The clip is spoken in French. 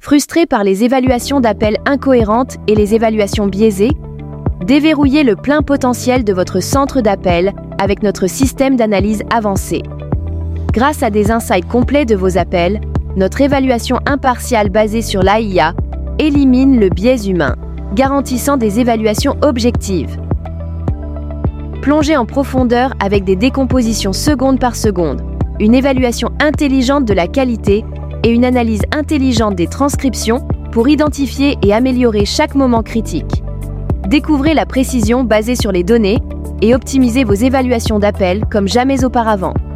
Frustré par les évaluations d'appels incohérentes et les évaluations biaisées? Déverrouillez le plein potentiel de votre centre d'appel avec notre système d'analyse avancé. Grâce à des insights complets de vos appels, notre évaluation impartiale basée sur l'AIA élimine le biais humain, garantissant des évaluations objectives. Plongez en profondeur avec des décompositions seconde par seconde, une évaluation intelligente de la qualité et une analyse intelligente des transcriptions pour identifier et améliorer chaque moment critique. Découvrez la précision basée sur les données et optimisez vos évaluations d'appels comme jamais auparavant.